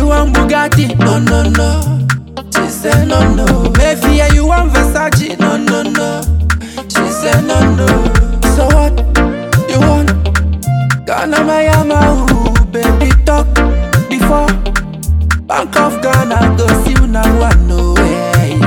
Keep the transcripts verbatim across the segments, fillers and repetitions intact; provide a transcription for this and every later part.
you want Bugatti? No, no, no. She said no, no. Maybe you want Versace? No, no, no. She said no, no. So what you want? Ghana, Miami, ooh, baby talk before. Bank of Ghana, go see you now, I know way.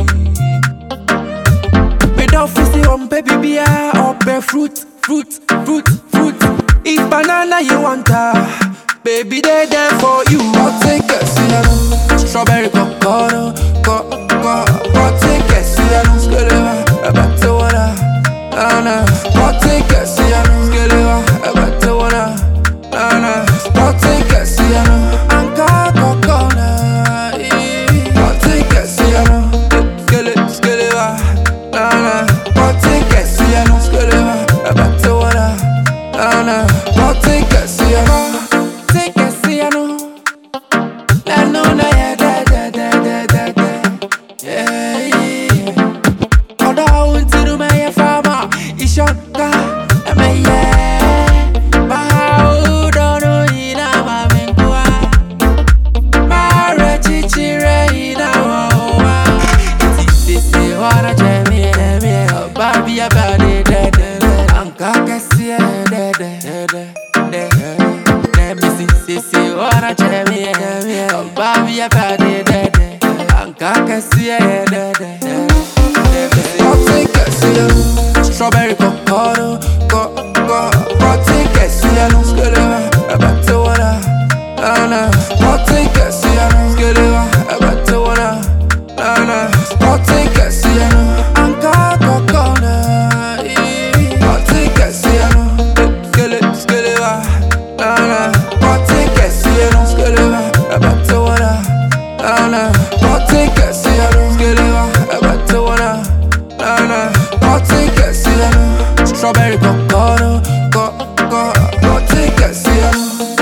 We don't see on baby beer or bear fruit, fruit, fruit, fruit. If banana you want her, baby they there for you. I'll take it, see ya no. Strawberry cocoa, co, co. I'll take it, see ya no. Skelewa, I bet to wanna, na na. I'll take it, see ya no. Skelewa, I bet to wanna, na na. I'll take it, see ya no. Anka cocoa na. I'll take it, see ya no. Skele, skelewa, na na. I'll take it, see ya no. Skelewa, I bet to wanna, na na. I'll take it, see ya no. Take it, see ya no. I know na yeah, da da da da da da. Yeah, yeah. Oda unti do me ya fama, ishaka, me yeah. Bahau dono ina mamenkwa, mare chichire ina wawa. Iti sisi wana chemi emi, babi ya bade de de de. Anka kesi ya de de de de de. Sisi wana chemi emi, babi ya bade de de. Anka kesi ya de de de. I'll take it, see ya no. Strawberry cocoa, co, co. I'll take it, see ya no. Skelewa, I bet to wanna, na na. I'll take it, see ya no. Skelewa, I bet to wanna, na na. I'll take it, see ya no. Anka cocoa na. I'll take it, see ya no. Skele, skelewa, na na. I'll take it, see ya no. Skelewa, I bet to wanna, na na. I'll take it, see ya no. Skelewa, I bet to wanna, na na. I'll take it, see ya no. Strawberry cocoa, co, co. I'll take it, see ya no.